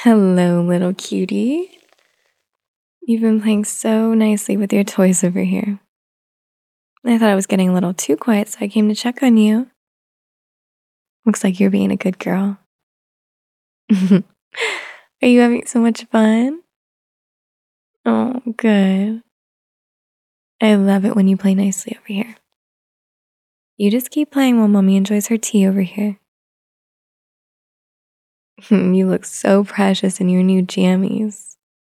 Hello, little cutie. You've been playing so nicely with your toys over here. I thought I was getting a little too quiet, so I came to check on you. Looks like you're being a good girl. Are you having so much fun? Oh, good. I love it when you play nicely over here. You just keep playing while Mommy enjoys her tea over here. You look so precious in your new jammies.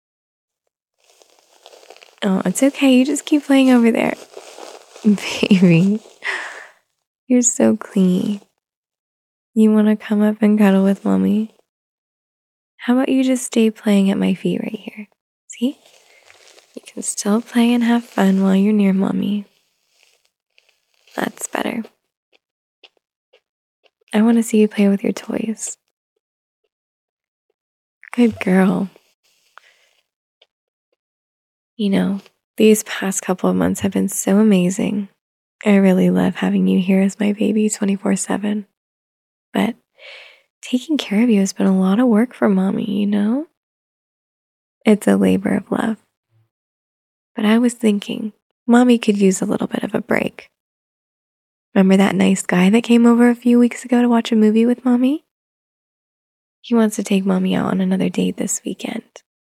Oh, it's okay. You just keep playing over there. Baby, you're so clingy. You want to come up and cuddle with Mommy? How about you just stay playing at my feet right here? See? You can still play and have fun while you're near Mommy. That's better. I want to see you play with your toys. Good girl. You know, these past couple of months have been so amazing. I really love having you here as my baby 24/7. But taking care of you has been a lot of work for Mommy, you know? It's a labor of love. But I was thinking, Mommy could use a little bit of a break. Remember that nice guy that came over a few weeks ago to watch a movie with Mommy? He wants to take Mommy out on another date this weekend.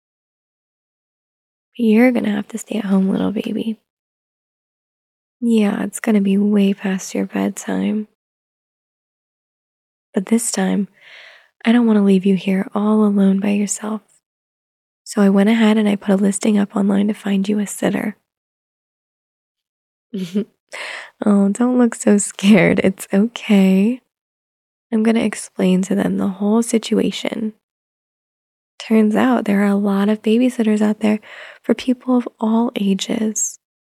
But you're gonna have to stay at home, little baby. Yeah, it's gonna be way past your bedtime. But this time, I don't want to leave you here all alone by yourself. So I went ahead and I put a listing up online to find you a sitter. Oh, don't look so scared. It's okay. I'm going to explain to them the whole situation. Turns out there are a lot of babysitters out there for people of all ages.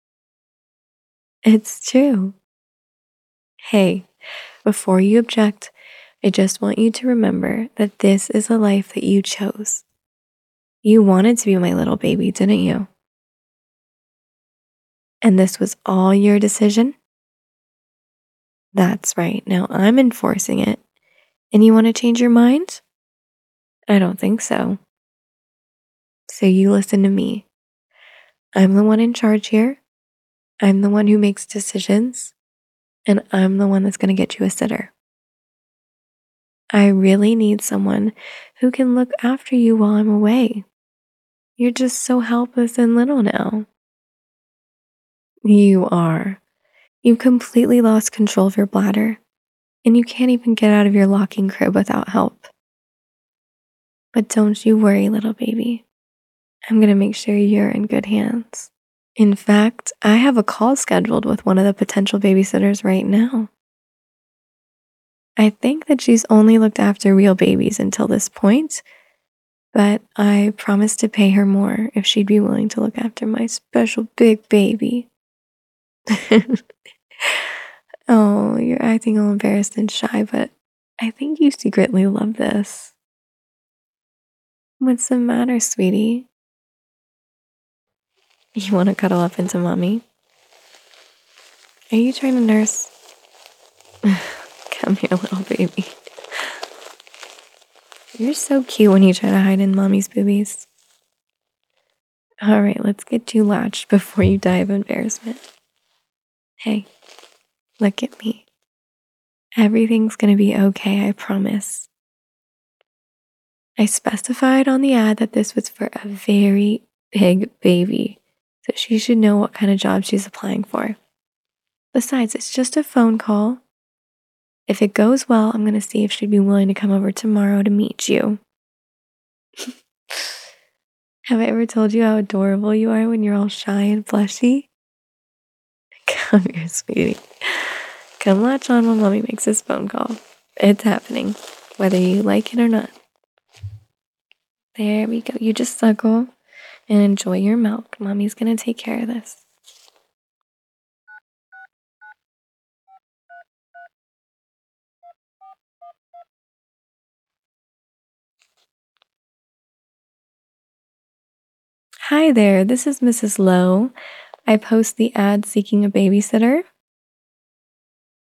It's true. Hey, before you object, I just want you to remember that this is a life that you chose. You wanted to be my little baby, didn't you? And this was all your decision? That's right. Now I'm enforcing it. And you want to change your mind? I don't think so. So you listen to me. I'm the one in charge here. I'm the one who makes decisions. And I'm the one that's going to get you a sitter. I really need someone who can look after you while I'm away. You're just so helpless and little now. You are. You've completely lost control of your bladder, and you can't even get out of your locking crib without help. But don't you worry, little baby. I'm going to make sure you're in good hands. In fact, I have a call scheduled with one of the potential babysitters right now. I think that she's only looked after real babies until this point, but I promised to pay her more if she'd be willing to look after my special big baby. Oh, you're acting all embarrassed and shy, but I think you secretly love this. What's the matter, sweetie? You want to cuddle up into Mommy? Are you trying to nurse? Come here, little baby. You're so cute when you try to hide in Mommy's boobies. All right, let's get you latched before you die of embarrassment. Hey, look at me. Everything's gonna be okay, I promise. I specified on the ad that this was for a very big baby, so she should know what kind of job she's applying for. Besides, it's just a phone call. If it goes well, I'm gonna see if she'd be willing to come over tomorrow to meet you. Have I ever told you how adorable you are when you're all shy and blushy? Come here, sweetie. Come latch on when Mommy makes this phone call. It's happening, whether you like it or not. There we go. You just suckle and enjoy your milk. Mommy's gonna take care of this. Hi there, this is Mrs. Lowe. I post the ad seeking a babysitter.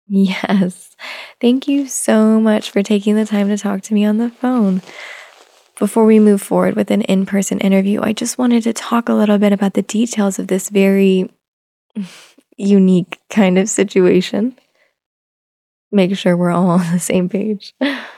Yes, thank you so much for taking the time to talk to me on the phone. before we move forward with an in-person interview, I just wanted to talk a little bit about the details of this very unique kind of situation. Make sure we're all on the same page.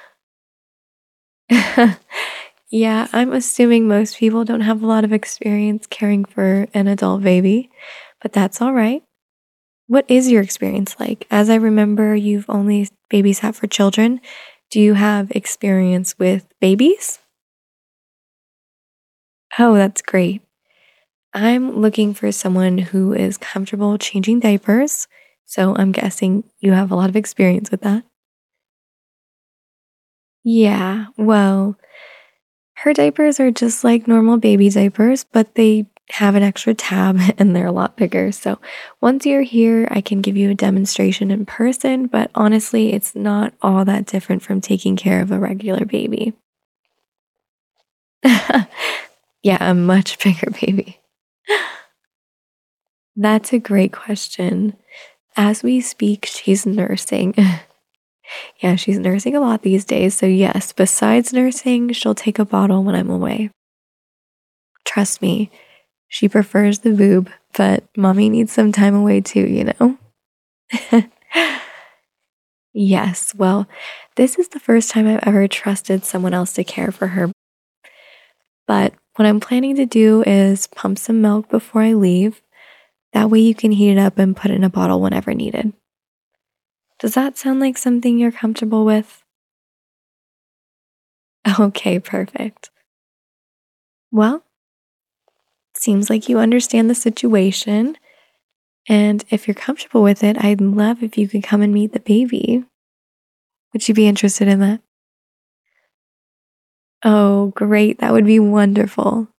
Yeah, I'm assuming most people don't have a lot of experience caring for an adult baby, but that's all right. What is your experience like? As I remember, you've only babysat for children. Do you have experience with babies? Oh, that's great. I'm looking for someone who is comfortable changing diapers. So I'm guessing you have a lot of experience with that. Yeah, well, her diapers are just like normal baby diapers, but they have an extra tab and they're a lot bigger. So once you're here, I can give you a demonstration in person, but honestly, it's not all that different from taking care of a regular baby. Yeah, a much bigger baby. That's a great question. As we speak, she's nursing. Yeah, she's nursing a lot these days. So, yes, besides nursing, she'll take a bottle when I'm away. Trust me, she prefers the boob, but mommy needs some time away too, you know? Yes, well, this is the first time I've ever trusted someone else to care for her. But what I'm planning to do is pump some milk before I leave. That way you can heat it up and put it in a bottle whenever needed. Does that sound like something you're comfortable with? Okay, perfect. Well, seems like you understand the situation. And if you're comfortable with it, I'd love if you could come and meet the baby. Would you be interested in that? Oh, great. That would be wonderful.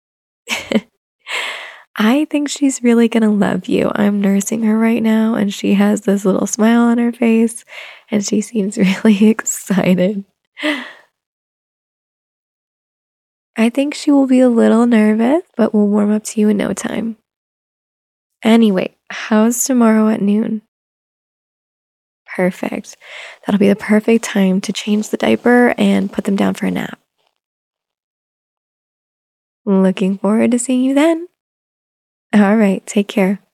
I think she's really gonna love you. I'm nursing her right now, and she has this little smile on her face, and she seems really excited. I think she will be a little nervous, but will warm up to you in no time. Anyway, how's tomorrow at noon? Perfect. That'll be the perfect time to change the diaper and put them down for a nap. Looking forward to seeing you then. All right, take care.